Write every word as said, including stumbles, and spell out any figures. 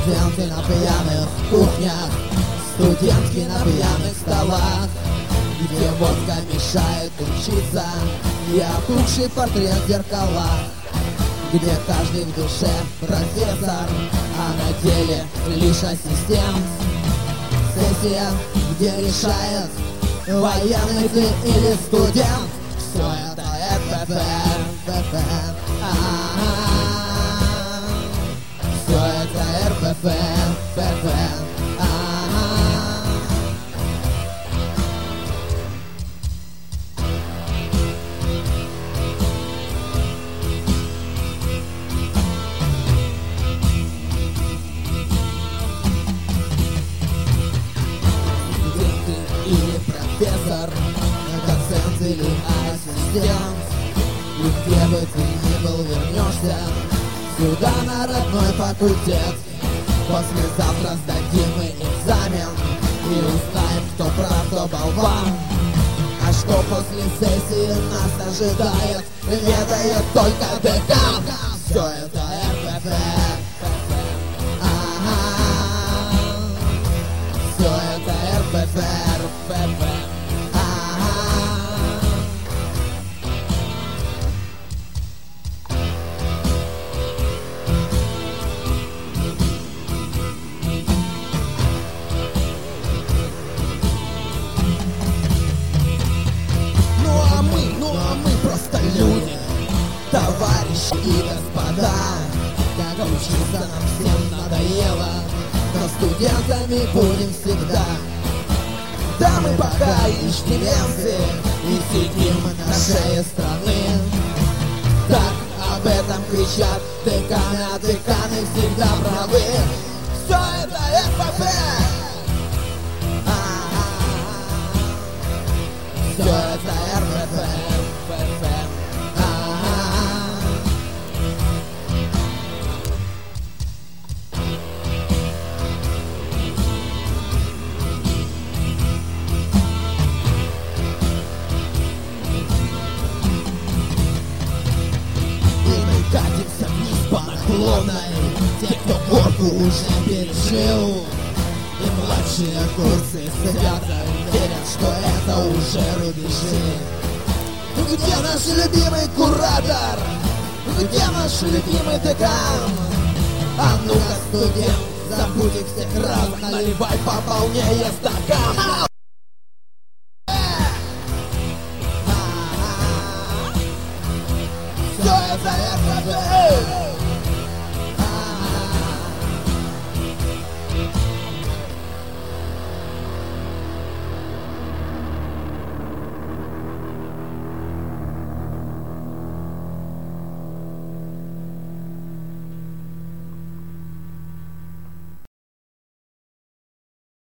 Студенты на пьяных кухнях, студентки на пьяных столах, где водка мешает учиться, и опухший портрет в зеркалах, где каждый в душе профессор, а на деле лишь ассистент. Сессия, где решает, военный ты или студент. Все это эр пэ пэ, все это эр пэ пэ, или профессор, доцент или ассистент. И где бы ты ни был, вернешься сюда на родной факультет. Послезавтра сдадим мы экзамен и узнаем, кто прав, кто болван. А что после сессии нас ожидает, ведает только декан. Все это эр пэ пэ, все это эр пэ пэ, эр пэ пэ. Ну а мы, ну а мы просто люди, товарищи и господа. Как учиться нам всем надоело, но студентами будем всегда. Да, мы пока иждивенцы и сидим на шее страны. Так об этом кричат деканы, а деканы всегда правы. Все это эр пэ пэ, все это эр пэ пэ. Катимся вниз по наклонной, те, кто горку уже пережил. И младшие курсы свято верят, что это уже рубежи. Где наш любимый куратор? Где наш любимый декан? А ну-ка, студент, забудь их всех раз, наливай пополнее стакан.